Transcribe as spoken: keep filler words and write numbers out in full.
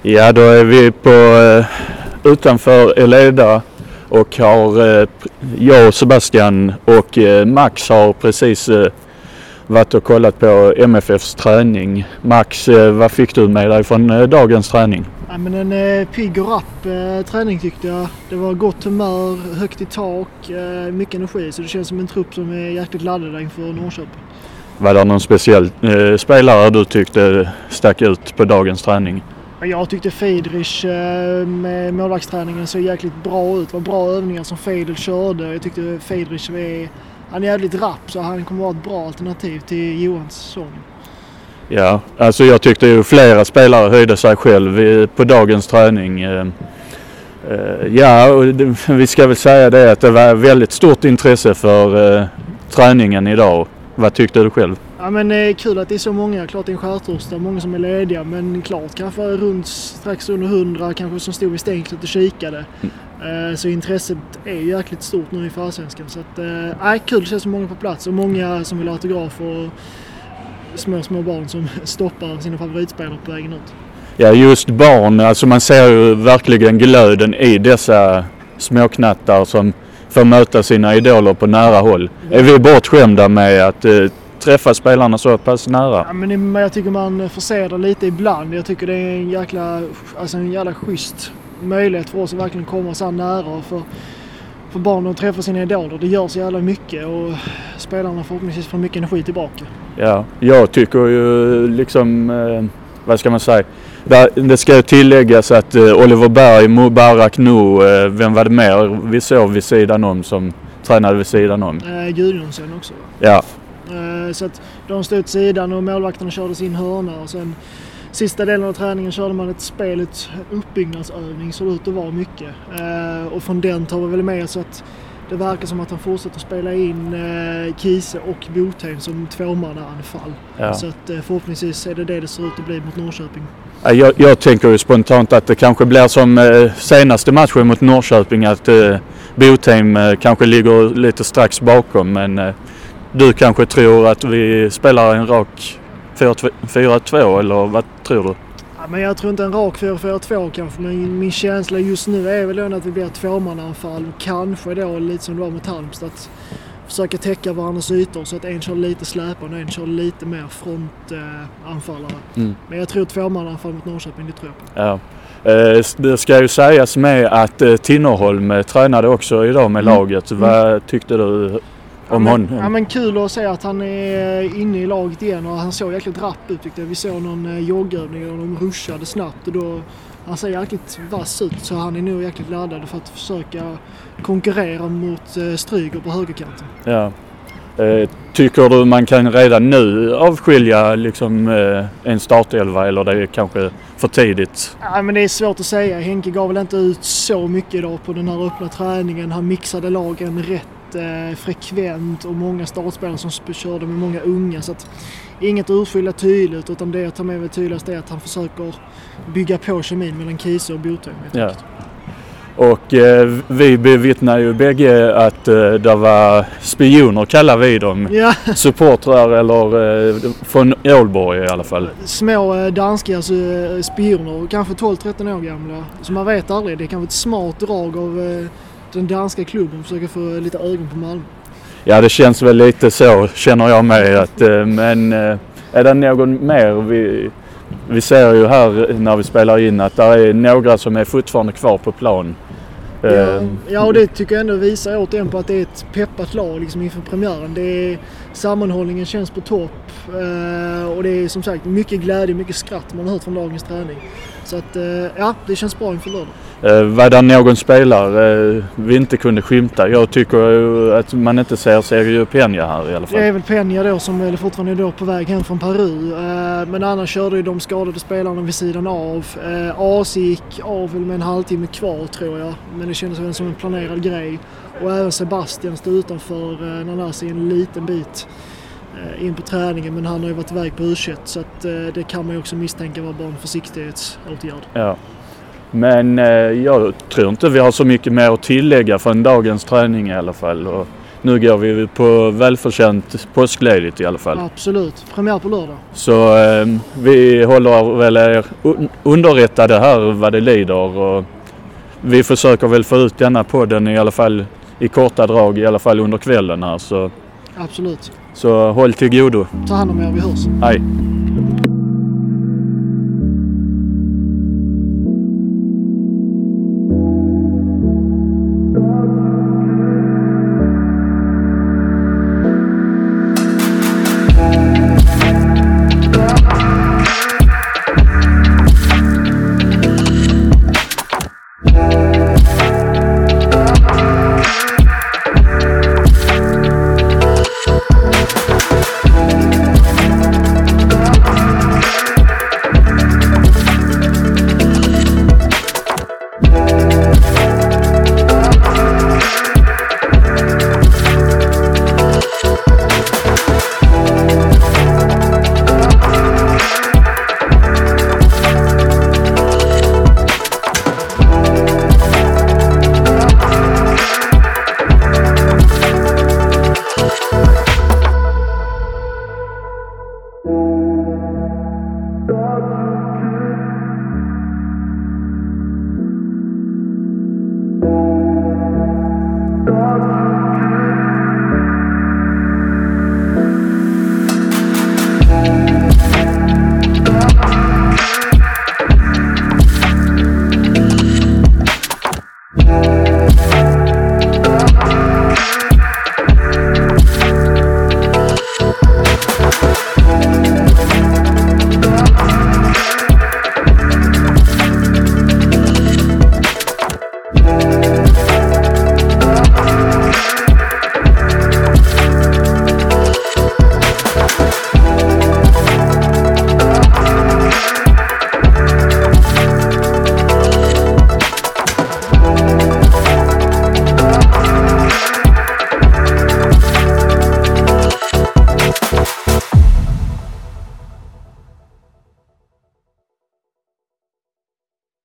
Ja, då är vi på eh, utanför Eleda och har eh, jag och Sebastian och eh, Max har precis eh, varit och kollat på M F F:s träning. Max, eh, vad fick du med dig från eh, dagens träning? Ja, men en eh, pigg och rapp eh, träning tyckte jag. Det var gott humör, högt i tak, eh, mycket energi, så det känns som en trupp som är jäkligt laddad inför Norrköping. Var det någon speciell eh, spelare du tyckte stack ut på dagens träning? Jag tyckte Feidrich eh, med målvaktsträningen såg jäkligt bra ut. Det var bra övningar som Feidel körde. Jag tyckte Feidrich är, han är jävligt rapp, så han kommer vara ett bra alternativ till Johansson. Ja, alltså jag tyckte ju flera spelare höjde sig själv på dagens träning. Ja, och vi ska väl säga det att det var väldigt stort intresse för träningen idag. Vad tyckte du själv? Ja, men det är kul att det är så många. Klart det är en skärtorsdag, många som är lediga, men klart kanske runt strax under hundra kanske som stod vid stängslet och kikade. Mm. Så intresset är ju jäkligt stort nu i Allsvenskan. Så att, äh, kul att se så många på plats och många som vill ha autograf och små, små barn som stoppar sina favoritspelare på vägen ut. Ja, just barn. Alltså man ser ju verkligen glöden i dessa småknattar som får möta sina idoler på nära håll. Ja. Är vi bortskämda med att eh, träffa spelarna så pass nära? Ja, men jag tycker man får se det lite ibland. Jag tycker det är en jäkla, alltså en jävla schysst möjlighet för oss att verkligen komma så här nära och för för barnen att träffa sina idoler. Det gör så jävla mycket och spelarna förhoppningsvis får mycket energi tillbaka. Ja, jag tycker ju liksom, eh, vad ska man säga, det ska ju tilläggas att eh, Oliver Berg, Mubarak Nu, eh, vem var det mer vi såg vid sidan om som tränade vid sidan om? Eh, Gudjonsson också. Ja. Eh, så att de stod åt sidan och målvakterna körde sin hörna och sen sista delen av träningen körde man ett spel, ett uppbyggnadsövning, så det ut att vara mycket. Eh, och från den tar vi väl med så att det verkar som att han fortsätter spela in eh, Kiese och Botheim som tvåmannaanfall. Ja. Så att eh, förhoppningsvis är det det det ser ut att bli mot Norrköping. Jag, jag tänker ju spontant att det kanske blir som eh, senaste matchen mot Norrköping, att eh, Botheim eh, kanske ligger lite strax bakom, men eh, du kanske tror att vi spelar en rak fyra två eller vad tror du? Ja, men jag tror inte en rak fyra fyra två kanske, men min känsla just nu är väl att vi blir ett tvåmannaanfall. Kanske då lite som det var mot Halmstad, att försöka täcka varandras ytor så att en kör lite släpande och en kör lite mer frontanfallare. Eh, mm. Men jag tror tvåmannaanfall mot Norrköping, det tror jag på. Ja. Eh, det ska ju sägas med att eh, Tinnerholm eh, tränade också idag med mm. laget. Vad mm. tyckte du? Ja men, ja men kul att se att han är inne i laget igen och han såg jäkligt rapp ut tyckte jag. Vi såg någon joggövning och de ruschade snabbt och då han ser jäkligt vass ut, så han är nog jäkligt laddad för att försöka konkurrera mot Stryger på högerkanten. Ja. Eh, tycker du man kan redan nu avskilja liksom, eh, en startelva eller det är kanske för tidigt? Ja, men det är svårt att säga. Henke gav väl inte ut så mycket idag på den här öppna träningen. Han mixade lagen rätt frekvent och många startspelare som körde med många unga, så att inget urskilja tydligt, utan det jag tar med mig tydligast är att han försöker bygga på kemin mellan Kiese och Botheim. Ja. Och eh, vi bevittnar ju bägge att eh, det var spioner, kallar vi dem. Ja. Supportrar eller eh, från Ålborg i alla fall. Små eh, danska alltså, spioner, kanske tolv tretton år gamla. Så man vet aldrig, det kan vara ett smart drag av eh, den danska klubben försöker få lite ögon på Malmö. Ja, det känns väl lite så, känner jag med. Att, men är det någon mer? Vi, vi ser ju här när vi spelar in att det är några som är fortfarande kvar på plan. Ja, ja, och det tycker jag ändå visar återigen på att det är ett peppat lag liksom inför premiären. Det är, sammanhållningen känns på topp och det är som sagt mycket glädje, mycket skratt man har hört från dagens träning. Så att ja, det känns bra inför lördag. Eh, var det någon spelare eh, vi inte kunde skymta? Jag tycker att man inte ser Sergio Peña här i alla fall. Det är väl Peña då som är fortfarande är då på väg hem från Peru. Eh, men annars körde ju de skadade spelarna vid sidan av. Eh, A C gick av med en halvtimme kvar tror jag. Men det kändes väl som en planerad grej. Och även Sebastian stod utanför eh, Nanasi en liten bit eh, in på träningen. Men han har ju varit iväg på U tjugoett så att, eh, det kan man ju också misstänka var bara en försiktighetsåtgärd. Ja. Men eh, jag tror inte vi har så mycket mer att tillägga från dagens träning i alla fall. Och nu går vi på välförtjänt påskledigt i alla fall. Absolut. Premiär på lördag. Så eh, vi håller väl er underrättade här vad det lider och vi försöker väl få ut denna podden i alla fall i korta drag i alla fall under kvällen här. Så, Absolut. så håll till godo. Ta hand om er, vi hörs. Hej.